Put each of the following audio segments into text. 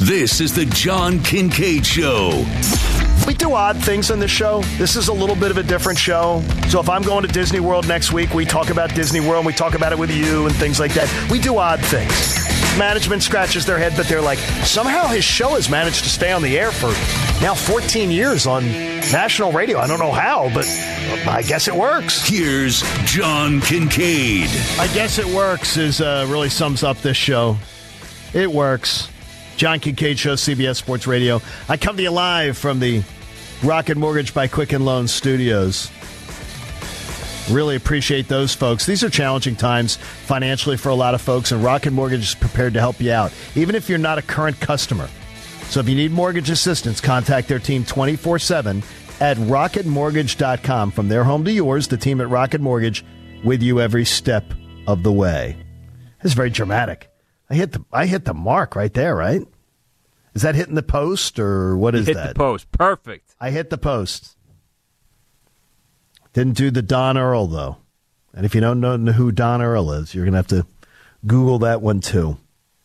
This is the John Kincaid Show. We do odd things on this show. This is a little bit of a different show. So if I'm going to Disney World next week, we talk about Disney World, and we talk about it with you and things like that. We do odd things. Management scratches their head, but they're like, somehow his show has managed to stay on the air for now 14 years on national radio. I don't know how, but I guess it works. Here's John Kincaid. I guess it works really sums up this show. It works. John Kincaid Show, CBS Sports Radio. I come to you live from the Rocket Mortgage by Quicken Loans studios. Really appreciate those folks. These are challenging times financially for a lot of folks, and Rocket Mortgage is prepared to help you out, even if you're not a current customer. So if you need mortgage assistance, contact their team 24/7 at rocketmortgage.com. From their home to yours, the team at Rocket Mortgage with you every step of the way. It's very dramatic. I hit the mark right there, right? Is that hitting the post, or what is that? Hit the post. Perfect. I hit the post. Didn't do the Don Earl, though. And if you don't know who Don Earl is, you're going to have to Google that one, too.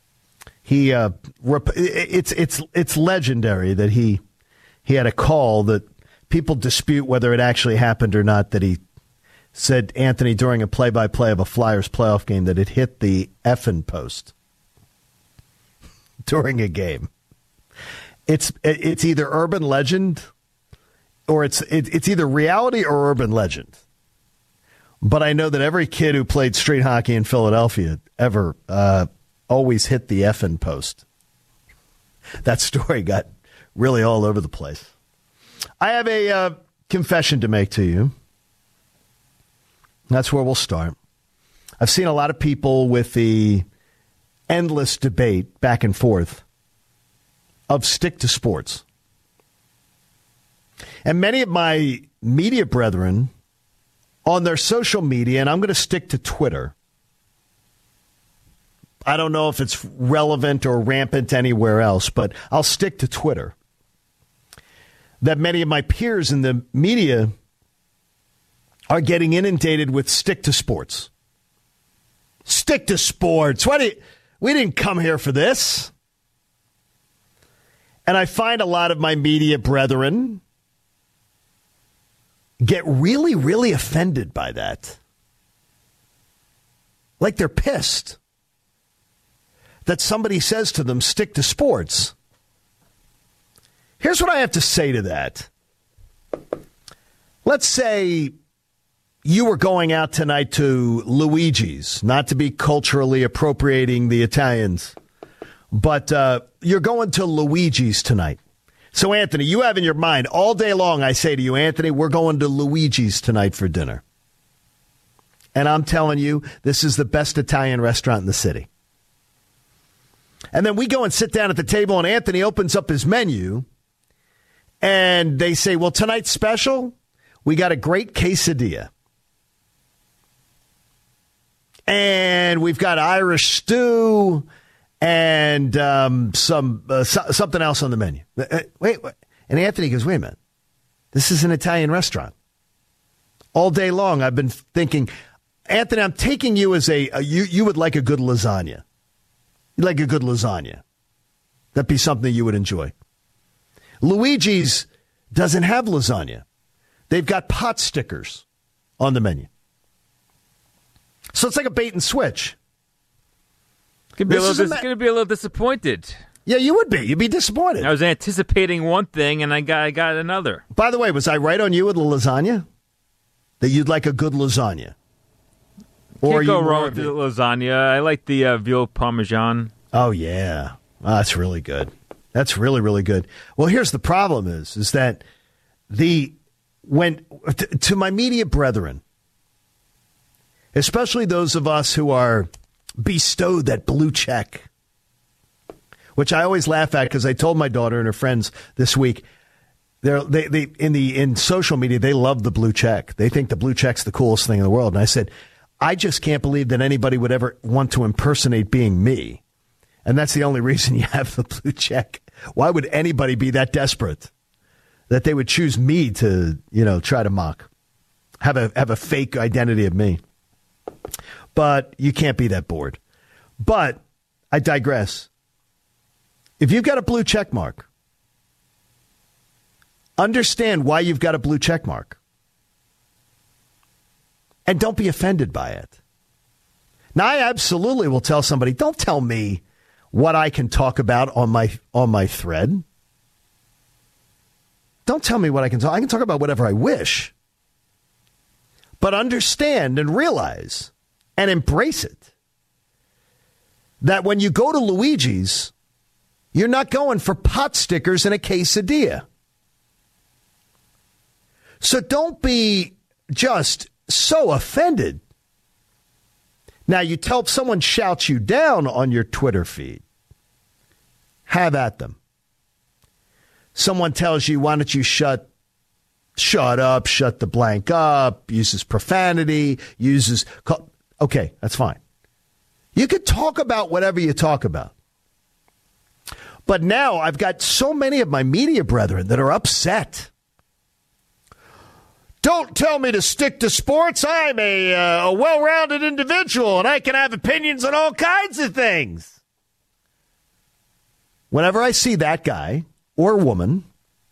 It's legendary that he had a call that people dispute whether it actually happened or not, that he said, Anthony, during a play-by-play of a Flyers playoff game, that it hit the effing post during a game. It's either urban legend or it's either reality or urban legend. But I know that every kid who played street hockey in Philadelphia ever always hit the effing post. That story got really all over the place. I have a confession to make to you. That's where we'll start. I've seen a lot of people with the endless debate back and forth of stick to sports. And many of my media brethren on their social media, and I'm going to stick to Twitter. I don't know if it's relevant or rampant anywhere else, but I'll stick to Twitter. That many of my peers in the media are getting inundated with stick to sports. Stick to sports. We didn't come here for this. And I find a lot of my media brethren get really, really offended by that. Like they're pissed that somebody says to them, stick to sports. Here's what I have to say to that. Let's say you were going out tonight to Luigi's, not to be culturally appropriating the Italians, but you're going to Luigi's tonight. So, Anthony, you have in your mind all day long, I say to you, Anthony, we're going to Luigi's tonight for dinner. And I'm telling you, this is the best Italian restaurant in the city. And then we go and sit down at the table, and Anthony opens up his menu, and they say, well, tonight's special, we got a great quesadilla. And we've got Irish stew and something else on the menu. Wait. And Anthony goes, wait a minute. This is an Italian restaurant. All day long, I've been thinking, Anthony, I'm taking you as you would like a good lasagna. You'd like a good lasagna. That'd be something you would enjoy. Luigi's doesn't have lasagna. They've got pot stickers on the menu. So it's like a bait and switch. Going to be a little disappointed. Yeah, you would be. You'd be disappointed. I was anticipating one thing, and I got another. By the way, was I right on you with the lasagna? That you'd like a good lasagna? Can't go wrong with the lasagna. I like the veal parmesan. Oh, yeah. Oh, that's really good. That's really, really good. Well, here's the problem is that to my media brethren, especially those of us who are bestowed that blue check, which I always laugh at because I told my daughter and her friends this week, in social media, they love the blue check. They think the blue check's the coolest thing in the world. And I said, I just can't believe that anybody would ever want to impersonate being me. And that's the only reason you have the blue check. Why would anybody be that desperate that they would choose me to, try to mock, have a fake identity of me? But you can't be that bored. But I digress. If you've got a blue check mark, understand why you've got a blue check mark. And don't be offended by it. Now, I absolutely will tell somebody, don't tell me what I can talk about on my thread. Don't tell me what I can talk. I can talk about whatever I wish. But understand and realize and embrace it that when you go to Luigi's, you're not going for pot stickers and a quesadilla. So don't be just so offended. Now, you tell someone shouts you down on your Twitter feed. Have at them. Someone tells you, why don't you shut up, shut the blank up, uses profanity, okay, that's fine. You could talk about whatever you talk about. But now I've got so many of my media brethren that are upset. Don't tell me to stick to sports. I'm a well-rounded individual, and I can have opinions on all kinds of things. Whenever I see that guy or woman,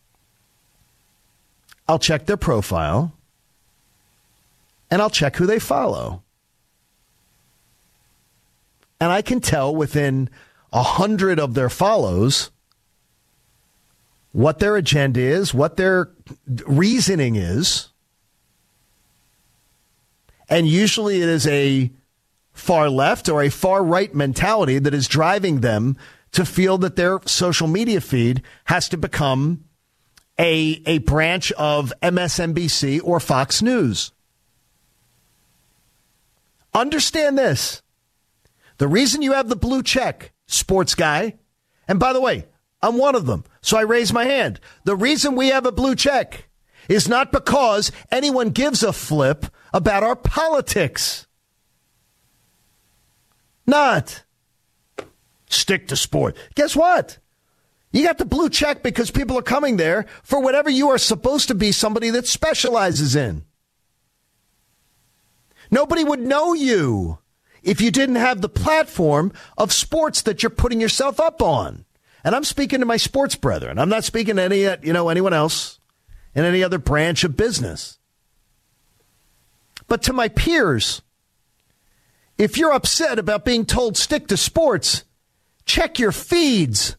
I'll check their profile, and I'll check who they follow. And I can tell within 100 of their follows what their agenda is, what their reasoning is. And usually it is a far left or a far right mentality that is driving them to feel that their social media feed has to become a branch of MSNBC or Fox News. Understand this. The reason you have the blue check, sports guy, and by the way, I'm one of them, so I raise my hand. The reason we have a blue check is not because anyone gives a flip about our politics. Not. Stick to sport. Guess what? You got the blue check because people are coming there for whatever you are supposed to be somebody that specializes in. Nobody would know you if you didn't have the platform of sports that you're putting yourself up on. And I'm speaking to my sports brethren. I'm not speaking to anyone else in any other branch of business. But to my peers, if you're upset about being told stick to sports, check your feeds.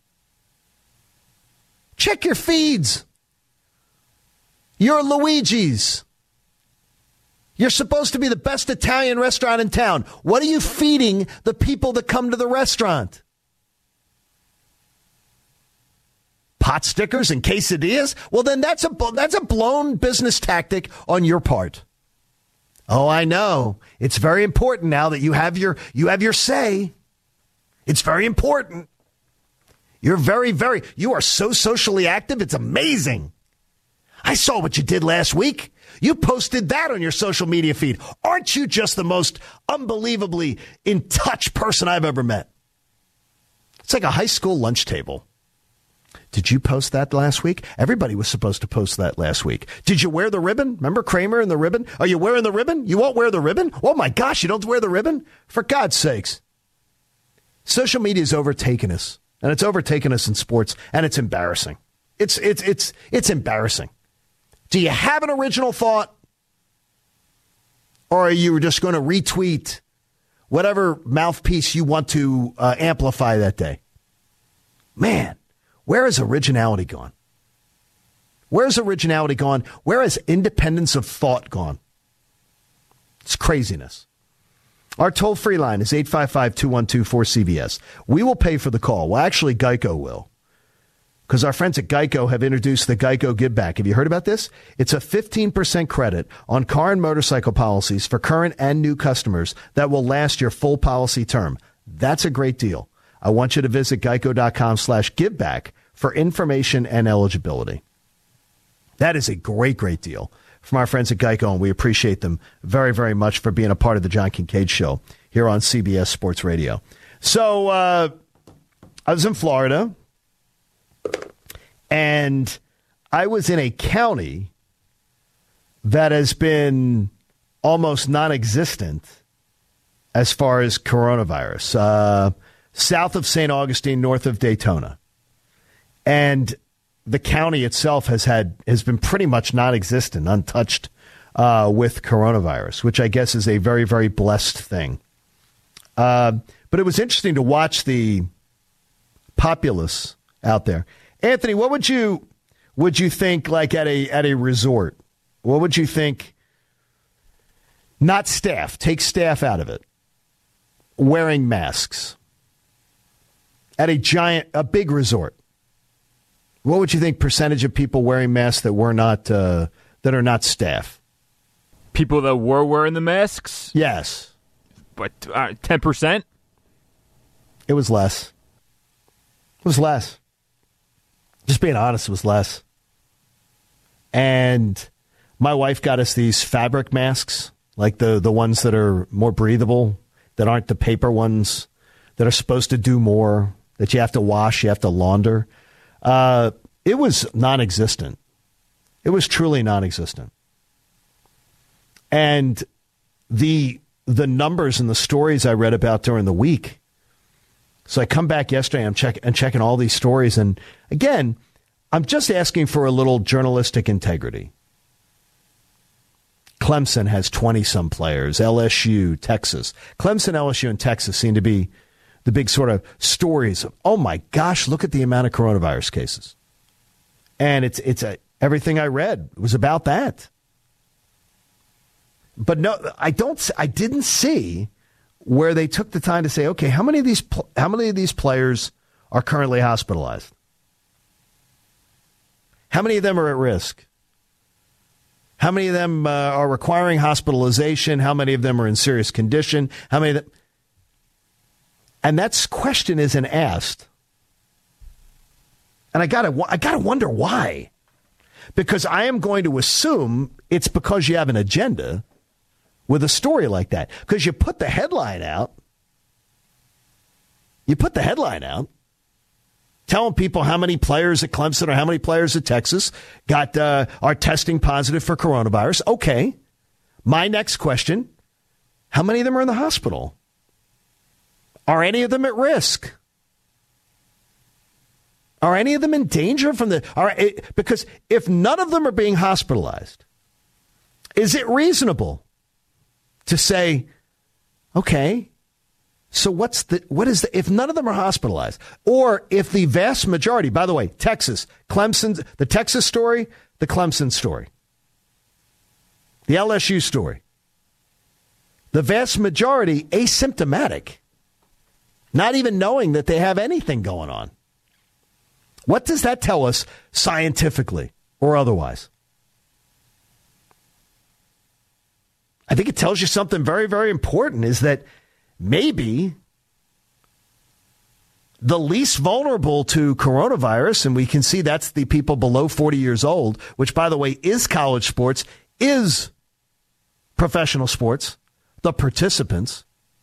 Check your feeds. You're Luigi's. You're supposed to be the best Italian restaurant in town. What are you feeding the people that come to the restaurant? Pot stickers and quesadillas? Well, then that's a blown business tactic on your part. Oh, I know. It's very important now that you have your say. It's very important. You're you are so socially active. It's amazing. I saw what you did last week. You posted that on your social media feed. Aren't you just the most unbelievably in touch person I've ever met? It's like a high school lunch table. Did you post that last week? Everybody was supposed to post that last week. Did you wear the ribbon? Remember Kramer and the ribbon? Are you wearing the ribbon? You won't wear the ribbon? Oh, my gosh, you don't wear the ribbon? For God's sakes. Social media has overtaken us, and it's overtaken us in sports, and it's embarrassing. It's embarrassing. Do you have an original thought, or are you just going to retweet whatever mouthpiece you want to amplify that day? Man, where has originality gone? Where has originality gone? Where has independence of thought gone? It's craziness. Our toll-free line is 855-212-4CBS. We will pay for the call. Well, actually, Geico will. Because our friends at Geico have introduced the Geico Give Back. Have you heard about this? It's a 15% credit on car and motorcycle policies for current and new customers that will last your full policy term. That's a great deal. I want you to visit geico.com/giveback for information and eligibility. That is a great, great deal from our friends at Geico, and we appreciate them very, very much for being a part of the John Kincaid Show here on CBS Sports Radio. So I was in Florida, and I was in a county that has been almost non-existent as far as coronavirus. south of St. Augustine, north of Daytona. And the county itself has been pretty much non-existent, untouched with coronavirus, which I guess is a very, very blessed thing. But it was interesting to watch the populace out there. Anthony, what would you think like at a resort? What would you think? Not staff. Take staff out of it. Wearing masks at a big resort. What would you think percentage of people wearing masks that were not that are not staff? People that were wearing the masks? Yes. But 10%? It was less. It was less. Just being honest, it was less. And my wife got us these fabric masks, like the ones that are more breathable, that aren't the paper ones, that are supposed to do more, that you have to wash, you have to launder. It was non-existent. It was truly non-existent. And the numbers and the stories I read about during the week. So I come back yesterday, I'm checking all these stories. And again, I'm just asking for a little journalistic integrity. Clemson has 20-some players. LSU, Texas. Clemson, LSU, and Texas seem to be the big sort of stories of, oh my gosh, look at the amount of coronavirus cases. And everything I read was about that. But no, I didn't see where they took the time to say, okay, how many of these players are currently hospitalized? How many of them are at risk? How many of them are requiring hospitalization? How many of them are in serious condition? How many of them? And that question isn't asked. And I gotta wonder why. Because I am going to assume it's because you have an agenda with a story like that. Because you put the headline out. Telling people how many players at Clemson or how many players at Texas are testing positive for coronavirus. Okay. My next question, how many of them are in the hospital? Are any of them at risk? Are any of them in danger because if none of them are being hospitalized, is it reasonable to say, okay, so if none of them are hospitalized, or if the vast majority, by the way, Texas, Clemson, the Texas story, the Clemson story, the LSU story, the vast majority asymptomatic, not even knowing that they have anything going on. What does that tell us scientifically or otherwise? I think it tells you something very, very important, is that maybe the least vulnerable to coronavirus, and we can see that's the people below 40 years old, which, by the way, is college sports, is professional sports, the participants.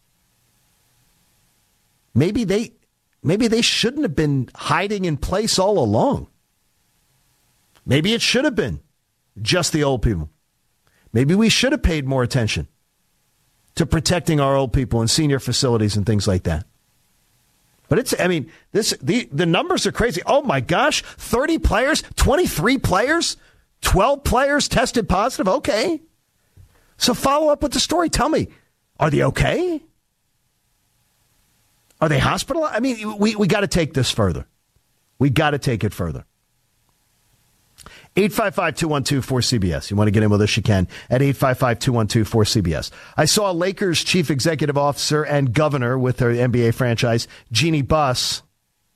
Maybe they shouldn't have been hiding in place all along. Maybe it should have been just the old people. Maybe we should have paid more attention to protecting our old people in senior facilities and things like that. But the numbers are crazy. Oh my gosh, 30 players, 23 players, 12 players tested positive. Okay. So follow up with the story. Tell me, are they okay? Are they hospitalized? I mean, we got to take this further. We got to take it further. 855-212-4CBS. You want to get in with us, you can, at 855-212-4CBS. I saw Lakers chief executive officer and governor with their NBA franchise, Jeannie Buss,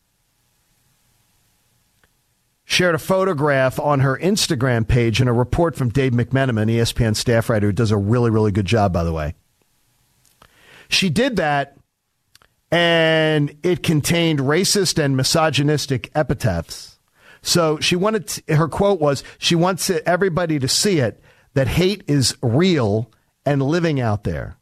shared a photograph on her Instagram page and a report from Dave McMenamin, ESPN staff writer, who does a really, really good job, by the way. She did that, and it contained racist and misogynistic epithets. So her quote was, she wants everybody to see it, that hate is real and living out there.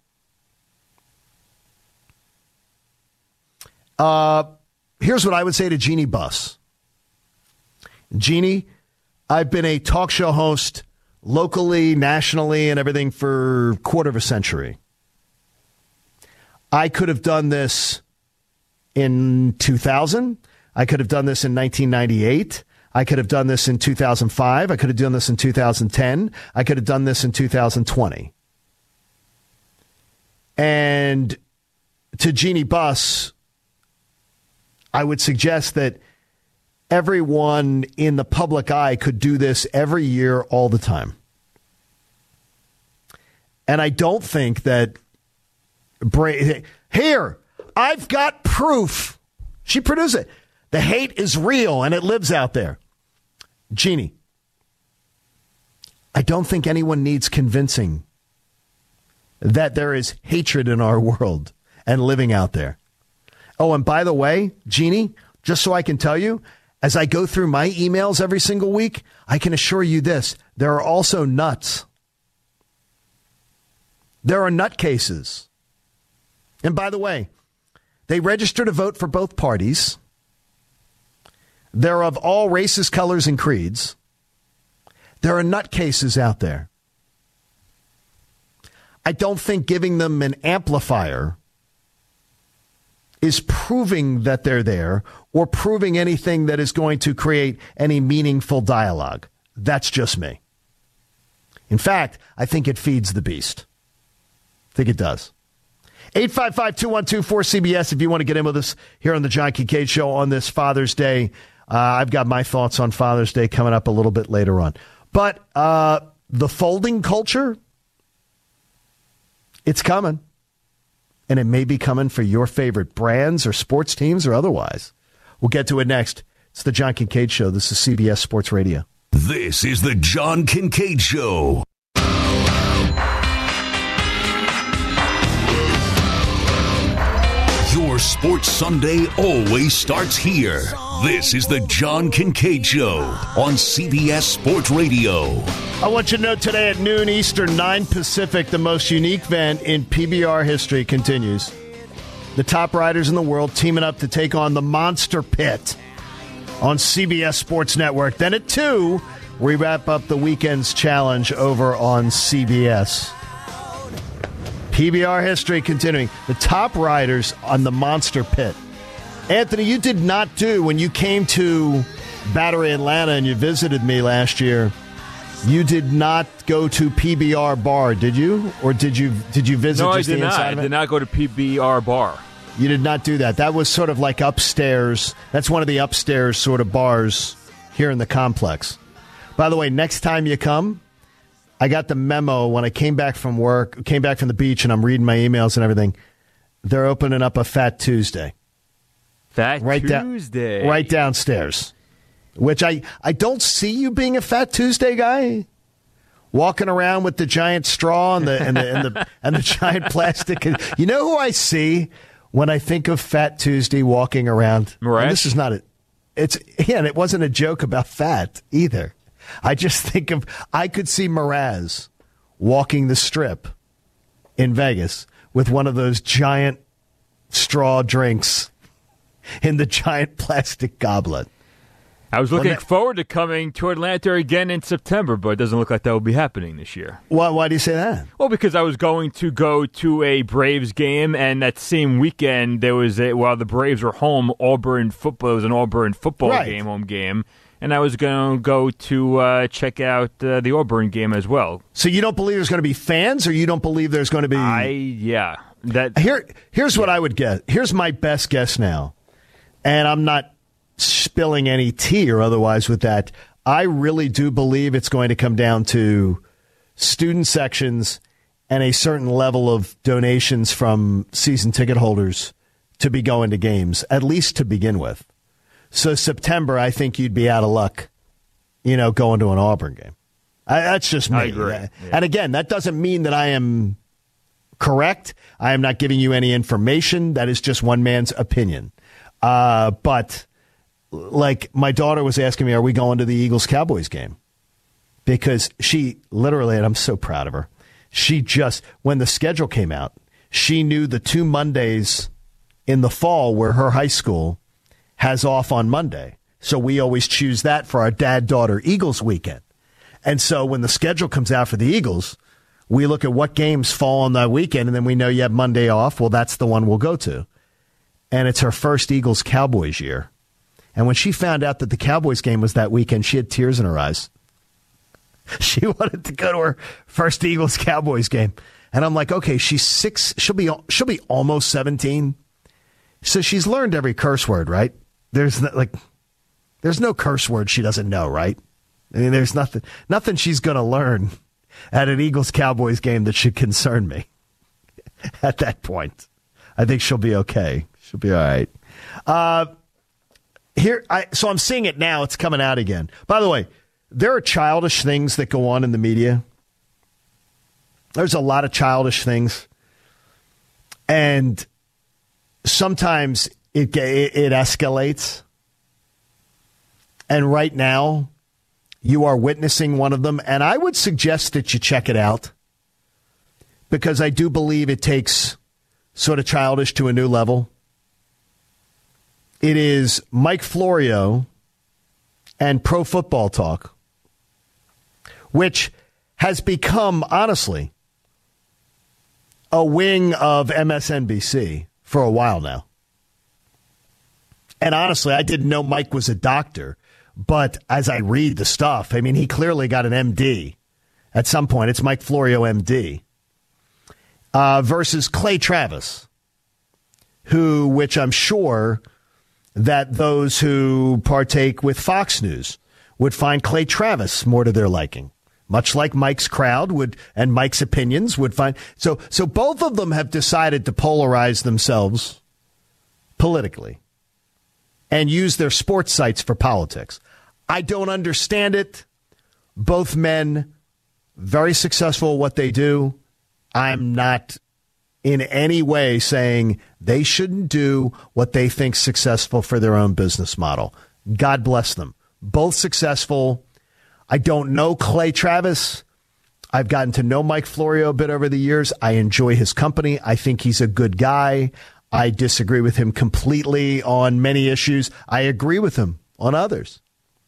Here's what I would say to Jeannie Buss. Jeannie, I've been a talk show host locally, nationally, and everything for a quarter of a century. I could have done this in 2000. I could have done this in 1998. I could have done this in 2005. I could have done this in 2010. I could have done this in 2020. And to Jeannie Buss, I would suggest that everyone in the public eye could do this every year, all the time. And I don't think that here, I've got proof. She produced it. The hate is real and it lives out there. Jeannie, I don't think anyone needs convincing that there is hatred in our world and living out there. Oh, and by the way, Jeannie, just so I can tell you, as I go through my emails every single week, I can assure you this. There are also nuts. There are nutcases. And by the way, they register to vote for both parties. They're of all races, colors, and creeds. There are nutcases out there. I don't think giving them an amplifier is proving that they're there or proving anything that is going to create any meaningful dialogue. That's just me. In fact, I think it feeds the beast. I think it does. 855-212-4CBS if you want to get in with us here on the John Kincade Show on this Father's Day. I've got my thoughts on Father's Day coming up a little bit later on. But the folding culture, it's coming. And it may be coming for your favorite brands or sports teams or otherwise. We'll get to it next. It's the John Kincade Show. This is CBS Sports Radio. This is the John Kincade Show. Your Sports Sunday always starts here. This is the John Kincade Show on CBS Sports Radio. I want you to know today at noon Eastern, 9 Pacific, the most unique event in PBR history continues. The top riders in the world teaming up to take on the Monster Pit on CBS Sports Network. Then at 2, we wrap up the weekend's challenge over on CBS. PBR history continuing. The top riders on the Monster Pit. Anthony, you did not do, when you came to Battery Atlanta and you visited me last year, you did not go to PBR Bar, did you? Or did you visit No, just I did the inside not. of it? I did not go to PBR Bar. You did not do that. That was sort of like upstairs. That's one of the upstairs sort of bars here in the complex. By the way, next time you come, I got the memo when I came back from the beach, and I'm reading my emails and everything. They're opening up a Fat Tuesday. Fat Tuesday. Right downstairs. Which I don't see you being a Fat Tuesday guy. Walking around with the giant straw and the giant plastic. You know who I see when I think of Fat Tuesday walking around? Right. This is not and it wasn't a joke about fat either. I just think I could see Mraz walking the strip in Vegas with one of those giant straw drinks in the giant plastic goblet. I was looking forward to coming to Atlanta again in September, but it doesn't look like that will be happening this year. Why do you say that? Well, because I was going to go to a Braves game, and that same weekend, while the Braves were home, there was an Auburn football game, home game. And I was going to go to check out the Auburn game as well. So you don't believe there's going to be fans, or you don't believe there's going to be... Here's what I would guess. Here's my best guess now. And I'm not spilling any tea or otherwise with that. I really do believe it's going to come down to student sections and a certain level of donations from season ticket holders to be going to games, at least to begin with. So September, I think you'd be out of luck, going to an Auburn game. That's just me. I agree. Yeah. And again, that doesn't mean that I am correct. I am not giving you any information. That is just one man's opinion. But like my daughter was asking me, are we going to the Eagles-Cowboys game? Because she literally, and I'm so proud of her, when the schedule came out, she knew the 2 Mondays in the fall where her high school has off on Monday. So we always choose that for our dad-daughter Eagles weekend. And so when the schedule comes out for the Eagles, we look at what games fall on that weekend, and then we know you have Monday off. Well, that's the one we'll go to. and it's her first Eagles-Cowboys year. And when she found out that the Cowboys game was that weekend, she had tears in her eyes. She wanted to go to her first Eagles-Cowboys game. And I'm like, okay, she's 6. She'll be almost 17. So she's learned every curse word, right? There's no curse word she doesn't know, right? I mean, there's nothing she's going to learn at an Eagles-Cowboys game that should concern me at that point. I think she'll be okay. She'll be all right. So I'm seeing it now. It's coming out again. By the way, there are childish things that go on in the media. There's a lot of childish things. And sometimes it escalates. And right now, you are witnessing one of them. And I would suggest that you check it out, because I do believe it takes sort of childish to a new level. It is Mike Florio and Pro Football Talk, which has become, honestly, a wing of MSNBC for a while now. And honestly, I didn't know Mike was a doctor, but as I read the stuff, I mean, he clearly got an MD at some point. It's Mike Florio, MD, versus Clay Travis, which I'm sure that those who partake with Fox News would find Clay Travis more to their liking, much like Mike's crowd would, and Mike's opinions would find. So both of them have decided to polarize themselves politically and use their sports sites for politics. I don't understand it. Both men, very successful at what they do. I'm not in any way saying they shouldn't do what they think successful for their own business model. God bless them. Both successful. I don't know Clay Travis. I've gotten to know Mike Florio a bit over the years. I enjoy his company. I think he's a good guy. I disagree with him completely on many issues. I agree with him on others.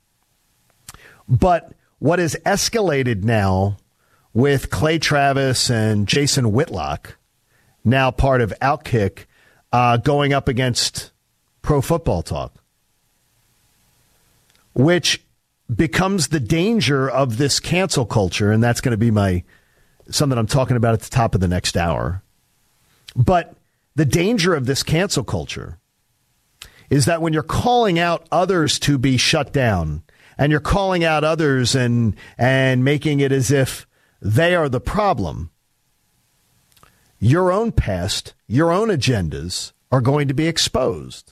But what has escalated now with Clay Travis and Jason Whitlock, now part of Outkick, going up against Pro Football Talk, which becomes the danger of this cancel culture, and that's going to be something I'm talking about at the top of the next hour. But the danger of this cancel culture is that when you're calling out others to be shut down, and you're calling out others and making it as if they are the problem, your own past, your own agendas are going to be exposed.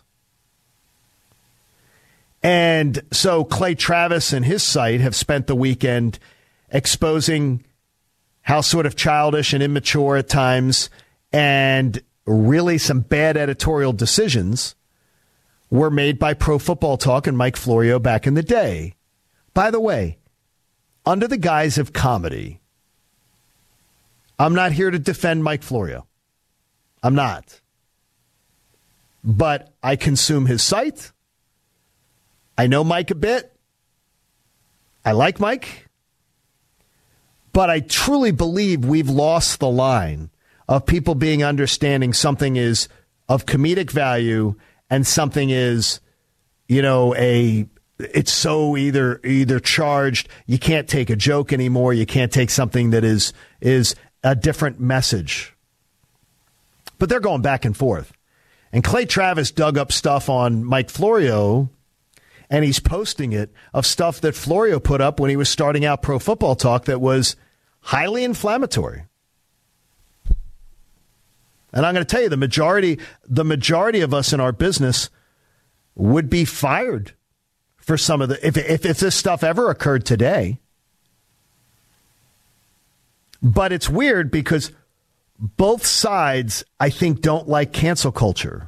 And so Clay Travis and his site have spent the weekend exposing how sort of childish and immature at times and really some bad editorial decisions were made by Pro Football Talk and Mike Florio back in the day. By the way, under the guise of comedy, I'm not here to defend Mike Florio. I'm not. But I consume his site. I know Mike a bit. I like Mike. But I truly believe we've lost the line of people being understanding something is of comedic value and something is, it's so either charged, you can't take a joke anymore, you can't take something that is a different message. But they're going back and forth. And Clay Travis dug up stuff on Mike Florio, and he's posting it, of stuff that Florio put up when he was starting out Pro Football Talk that was highly inflammatory. And I'm going to tell you, the majority of us in our business would be fired for some of the, if this stuff ever occurred today. But it's weird because both sides, I think, don't like cancel culture.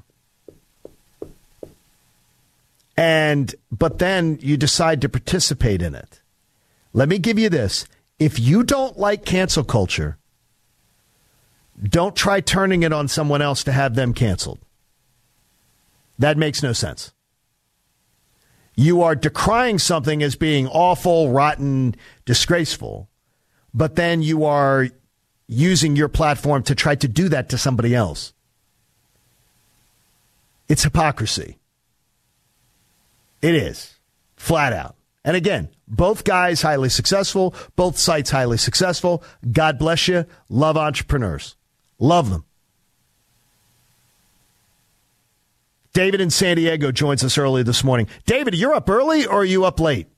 But then you decide to participate in it. Let me give you this. If you don't like cancel culture, don't try turning it on someone else to have them canceled. That makes no sense. You are decrying something as being awful, rotten, disgraceful, but then you are using your platform to try to do that to somebody else. It's hypocrisy. It is. Flat out. And again, both guys highly successful, both sites highly successful. God bless you. Love entrepreneurs. Love them. David in San Diego joins us early this morning. David, you're up early or are you up late?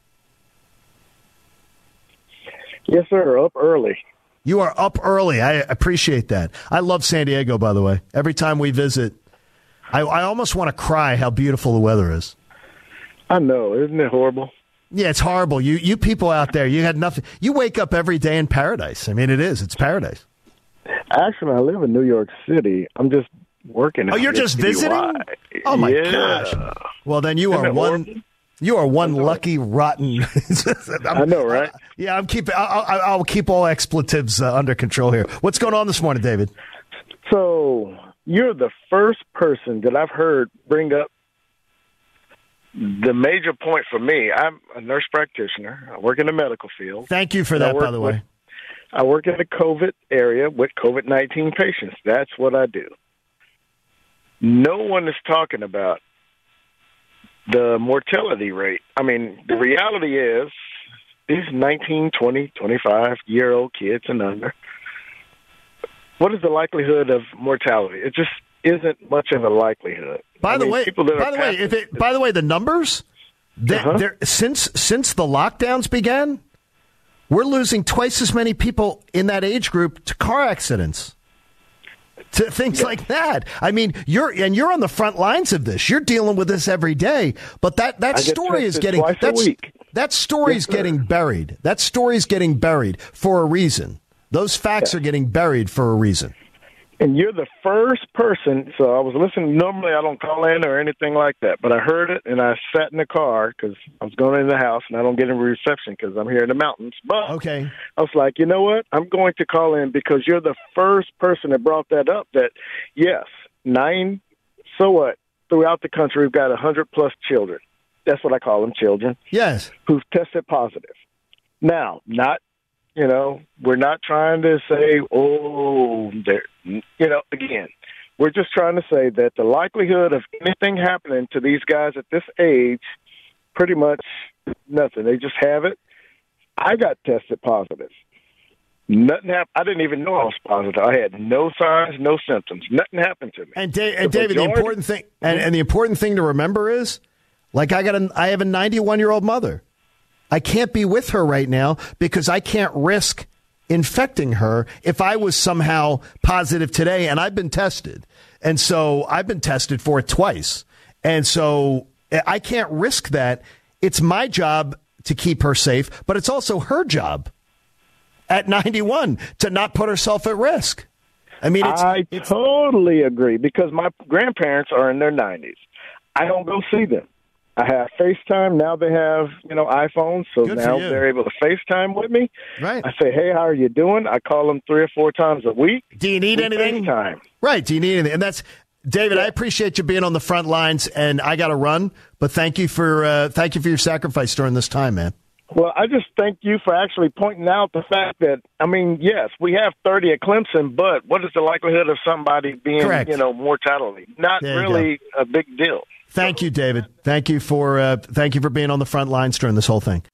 Yes, sir. Up early. You are up early. I appreciate that. I love San Diego, by the way. Every time we visit, I almost want to cry how beautiful the weather is. I know. Isn't it horrible? Yeah, it's horrible. You people out there, you had nothing. You wake up every day in paradise. I mean, it is. It's paradise. Actually, I live in New York City. I'm just working. Oh, you're just visiting? Oh, my gosh. Well, then you are one. You are one lucky rotten. I know, right? Yeah, I'll keep all expletives under control here. What's going on this morning, David? So you're the first person that I've heard bring up the major point for me. I'm a nurse practitioner. I work in the medical field. Thank you for that, by the way. I work in the COVID area with COVID-19 patients. That's what I do. No one is talking about the mortality rate. I mean, the reality is these 19, 20, 25-year-old kids and under, what is the likelihood of mortality? It just isn't much of a likelihood. By the way, the numbers, since the lockdowns began, we're losing twice as many people in that age group to car accidents. To things like that. I mean, you're on the front lines of this. You're dealing with this every day. But that story is getting that story is getting buried. That story is getting buried for a reason. Those facts are getting buried for a reason. And you're the first person. So I was listening. Normally, I don't call in or anything like that, but I heard it and I sat in the car because I was going in the house and I don't get any reception because I'm here in the mountains. But okay, I was like, you know what? I'm going to call in because you're the first person that brought that up. That yes, 9. So what? Throughout the country, we've got 100+ children. That's what I call them, children. Yes, who've tested positive. Now, not. You know, we're not trying to say, again, we're just trying to say that the likelihood of anything happening to these guys at this age, pretty much nothing. They just have it. I got tested positive. Nothing happened. I didn't even know I was positive. I had no signs, no symptoms. Nothing happened to me. And David, the important thing, and the important thing to remember is, like, I have a 91-year-old mother. I can't be with her right now because I can't risk infecting her if I was somehow positive today, and I've been tested. And so I've been tested for it twice. And so I can't risk that. It's my job to keep her safe, but it's also her job at 91 to not put herself at risk. I mean, I totally agree because my grandparents are in their 90s. I don't go see them. I have FaceTime. Now they have, iPhones, so now they're able to FaceTime with me. Right. I say, hey, how are you doing? I call them 3 or 4 times a week. Do you need anything? FaceTime. Right. Do you need anything? And that's, David, I appreciate you being on the front lines, and I got to run, but thank you for your sacrifice during this time, man. Well, I just thank you for actually pointing out the fact that, yes, we have 30 at Clemson, but what is the likelihood of somebody being, mortality? Not really a big deal. Thank you, David. Thank you for being on the front lines during this whole thing.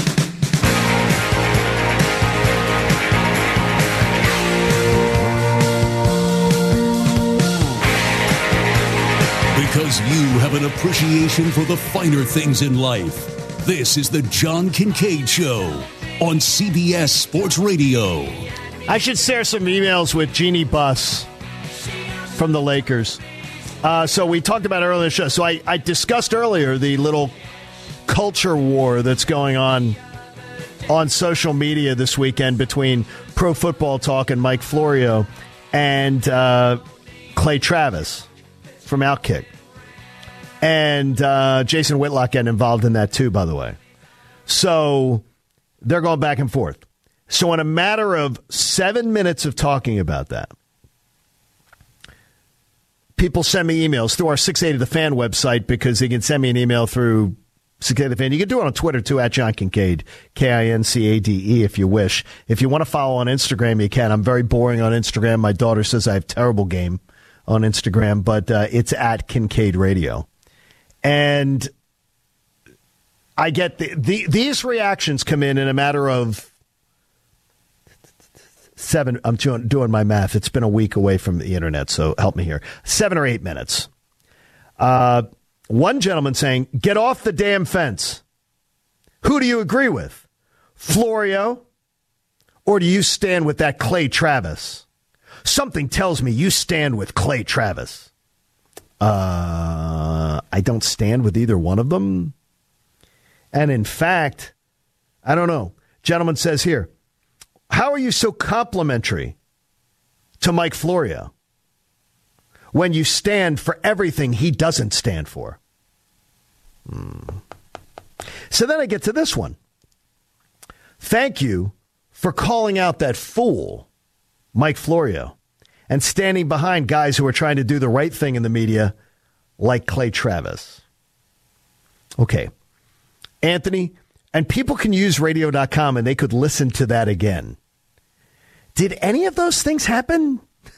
Because you have an appreciation for the finer things in life. This is the John Kincaid Show on CBS Sports Radio. I should share some emails with Jeannie Buss from the Lakers. So we talked about earlier in the show. So I discussed earlier the little culture war that's going on social media this weekend between Pro Football Talk and Mike Florio and Clay Travis from Outkick. And Jason Whitlock getting involved in that too, by the way. So they're going back and forth. So in a matter of 7 minutes of talking about that, people send me emails through our 680 The Fan website because they can send me an email through 680 The Fan. You can do it on Twitter, too, at John Kincaid, Kincade, if you wish. If you want to follow on Instagram, you can. I'm very boring on Instagram. My daughter says I have terrible game. on Instagram, but it's at Kincaid Radio. And I get these reactions come in a matter of 7. I'm doing my math. It's been a week away from the internet, so help me here. 7 or 8 minutes. One gentleman saying, "Get off the damn fence." Who do you agree with? Florio? Or do you stand with that Clay Travis? Something tells me you stand with Clay Travis. I don't stand with either one of them. And in fact, I don't know. Gentleman says here, how are you so complimentary to Mike Florio when you stand for everything he doesn't stand for? So then I get to this one. Thank you for calling out that fool, Mike Florio, and standing behind guys who are trying to do the right thing in the media like Clay Travis. Okay. Anthony, and people can use radio.com and they could listen to that again. Did any of those things happen?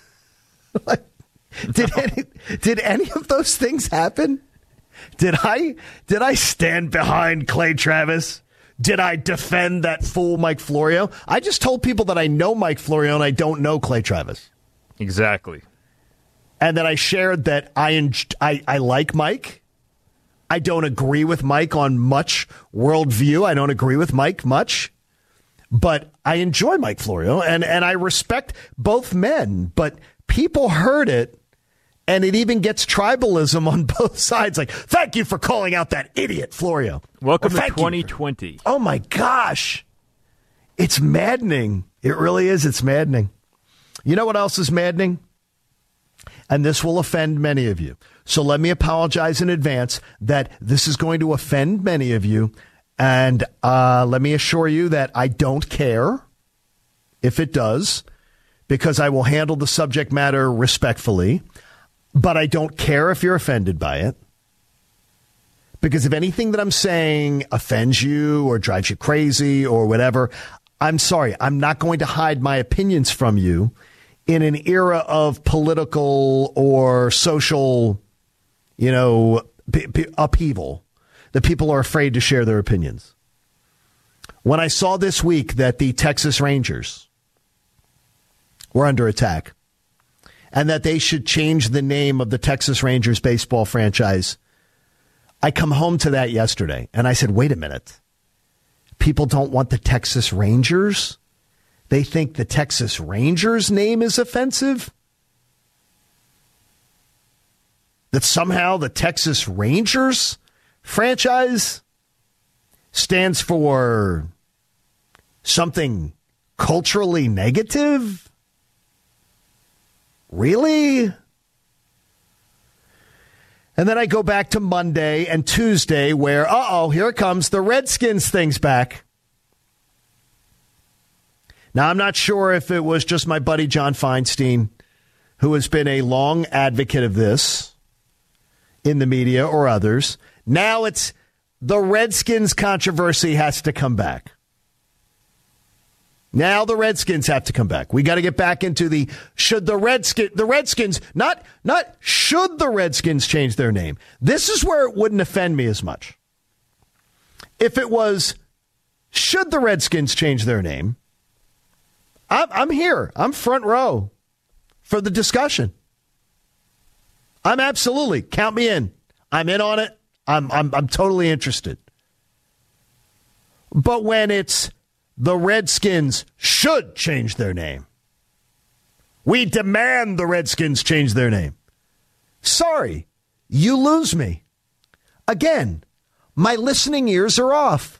Did any of those things happen? Did I stand behind Clay Travis? Did I defend that fool Mike Florio? I just told people that I know Mike Florio and I don't know Clay Travis. Exactly. And then I shared that I like Mike. I don't agree with Mike on much worldview. I don't agree with Mike much. But I enjoy Mike Florio, and I respect both men. But people heard it, and it even gets tribalism on both sides. Like, thank you for calling out that idiot Florio. Welcome to 2020. Oh, my gosh. It's maddening. It really is. It's maddening. You know what else is maddening? And this will offend many of you. So let me apologize in advance that this is going to offend many of you. And let me assure you that I don't care if it does, because I will handle the subject matter respectfully. But I don't care if you're offended by it. Because if anything that I'm saying offends you or drives you crazy or whatever, I'm sorry. I'm not going to hide my opinions from you in an era of political or social, upheaval that people are afraid to share their opinions. When I saw this week that the Texas Rangers were under attack and that they should change the name of the Texas Rangers baseball franchise, I come home to that yesterday and I said, wait a minute. People don't want the Texas Rangers? They think the Texas Rangers name is offensive? That somehow the Texas Rangers franchise stands for something culturally negative? Really? And then I go back to Monday and Tuesday where, here it comes, the Redskins thing's back. Now, I'm not sure if it was just my buddy John Feinstein, who has been a long advocate of this in the media, or others. Now it's the Redskins controversy has to come back. Now the Redskins have to come back. We got to get back into the should the Redskins, not should the Redskins change their name. This is where it wouldn't offend me as much. If it was, should the Redskins change their name? I'm here. I'm front row for the discussion. I'm absolutely, count me in. I'm in on it. I'm totally interested. But when it's the Redskins should change their name, we demand the Redskins change their name. Sorry, you lose me. Again, my listening ears are off.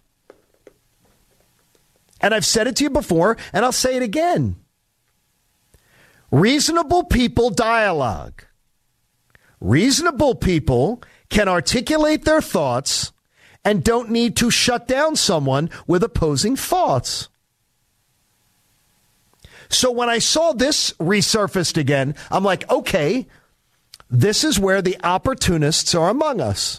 And I've said it to you before, and I'll say it again. Reasonable people dialogue. Reasonable people can articulate their thoughts and don't need to shut down someone with opposing thoughts. So when I saw this resurfaced again, I'm like, okay, this is where the opportunists are among us.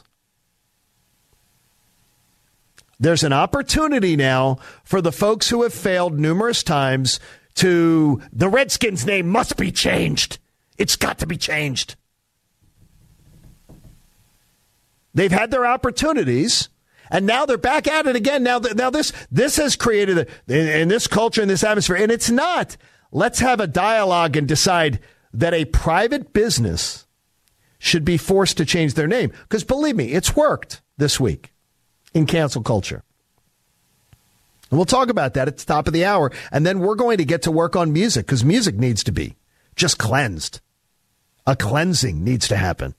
There's an opportunity now for the folks who have failed numerous times to, the Redskins name must be changed. It's got to be changed. They've had their opportunities, and now they're back at it again. Now this has created in this culture, in this atmosphere, and it's not. Let's have a dialogue and decide that a private business should be forced to change their name. Because believe me, it's worked this week in cancel culture. And we'll talk about that at the top of the hour. And then we're going to get to work on music, because music needs to be just cleansed. A cleansing needs to happen.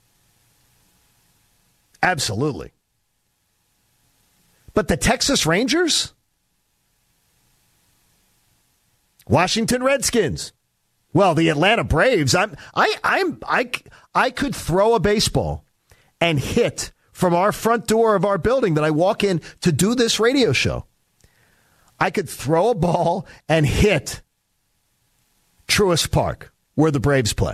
Absolutely. But the Texas Rangers? Washington Redskins? Well, the Atlanta Braves. I could throw a baseball and hit from our front door of our building that I walk in to do this radio show. I could throw a ball and hit Truist Park, where the Braves play.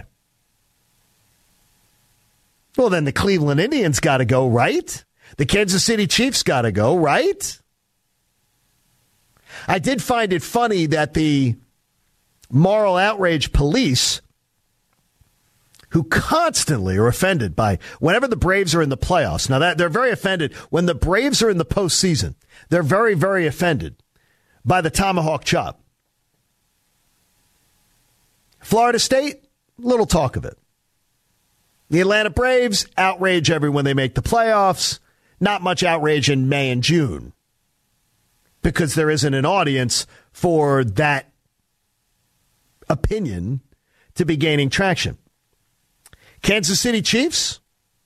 Well, then the Cleveland Indians got to go, right? The Kansas City Chiefs got to go, right? I did find it funny that the moral outrage police, who constantly are offended by whenever the Braves are in the playoffs. Now, that they're very offended when the Braves are in the postseason. They're very, very offended by the tomahawk chop. Florida State, little talk of it. The Atlanta Braves, outrage everyone they make the playoffs. Not much outrage in May and June, because there isn't an audience for that opinion to be gaining traction. Kansas City Chiefs,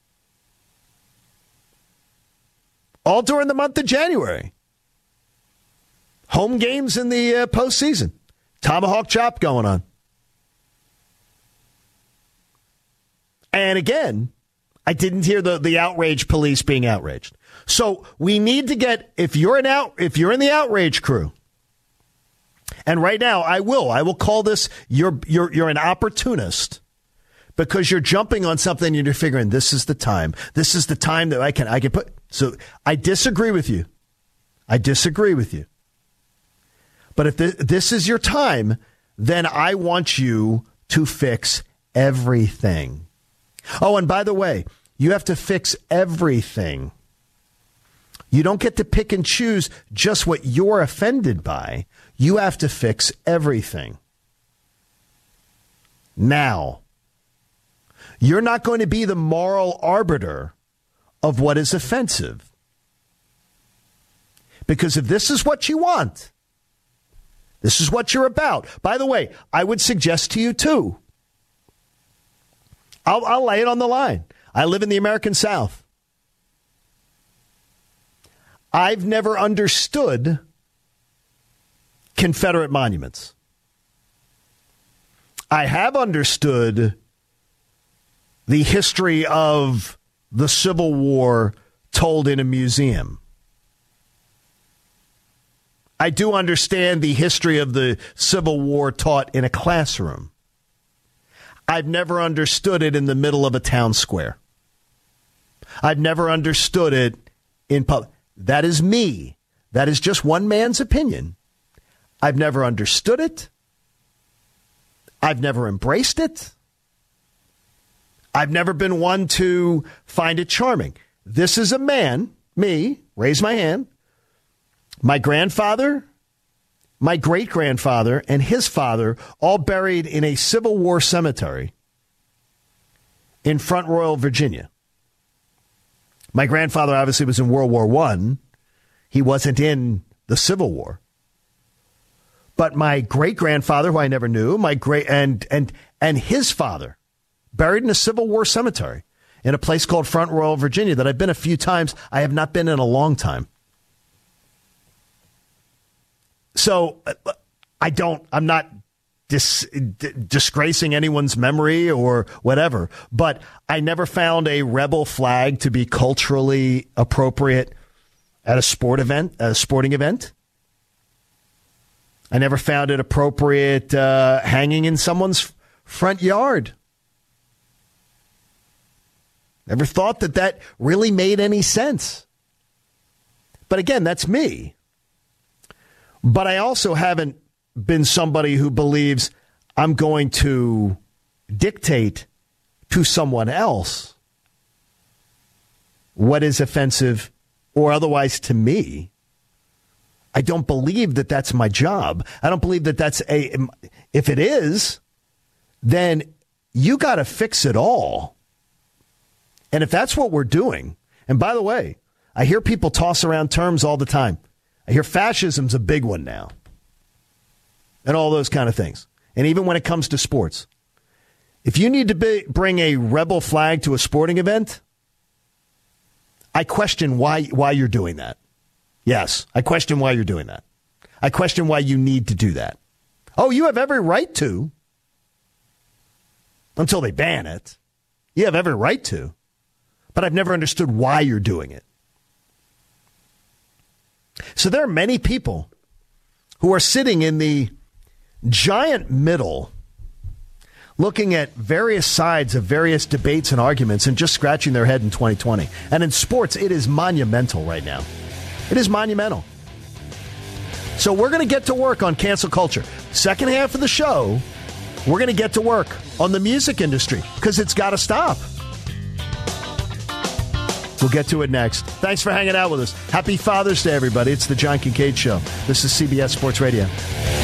all during the month of January. Home games in the postseason. Tomahawk chop going on. And again, I didn't hear the outrage police being outraged. So we need to get, if you're in the outrage crew, and right now I will call this, you're an opportunist, because you're jumping on something and you're figuring this is the time that I can put. So I disagree with you. But if this is your time, then I want you to fix everything. Oh, and by the way, you have to fix everything. You don't get to pick and choose just what you're offended by. You have to fix everything. Now, you're not going to be the moral arbiter of what is offensive. Because if this is what you want, this is what you're about. By the way, I would suggest to you, too, I'll lay it on the line. I live in the American South. I've never understood Confederate monuments. I have understood the history of the Civil War told in a museum. I do understand the history of the Civil War taught in a classroom. I've never understood it in the middle of a town square. I've never understood it in public. That is me. That is just one man's opinion. I've never understood it. I've never embraced it. I've never been one to find it charming. This is a man, me, raise my hand, my grandfather, my great-grandfather, and his father, all buried in a Civil War cemetery in Front Royal, Virginia. My grandfather obviously was in World War I. He wasn't in the Civil War. But my great-grandfather, who I never knew, and his father, buried in a Civil War cemetery in a place called Front Royal, Virginia, that I've been a few times. I have not been in a long time. So I'm not disgracing anyone's memory or whatever, but I never found a rebel flag to be culturally appropriate at a sporting event. I never found it appropriate hanging in someone's front yard. Never thought that really made any sense. But again, that's me. But I also haven't been somebody who believes I'm going to dictate to someone else what is offensive or otherwise to me. I don't believe that that's my job. I don't believe that that's if it is, then you got to fix it all. And if that's what we're doing, and by the way, I hear people toss around terms all the time. I hear fascism's a big one now. And all those kind of things. And even when it comes to sports. If you need to bring a rebel flag to a sporting event, I question why you're doing that. Yes, I question why you're doing that. I question why you need to do that. Oh, you have every right to. Until they ban it. You have every right to. But I've never understood why you're doing it. So there are many people who are sitting in the giant middle looking at various sides of various debates and arguments and just scratching their head in 2020. And in sports, it is monumental right now. It is monumental. So we're going to get to work on cancel culture. Second half of the show, we're going to get to work on the music industry because it's got to stop. We'll get to it next. Thanks for hanging out with us. Happy Father's Day, everybody. It's the John Kincaid Show. This is CBS Sports Radio.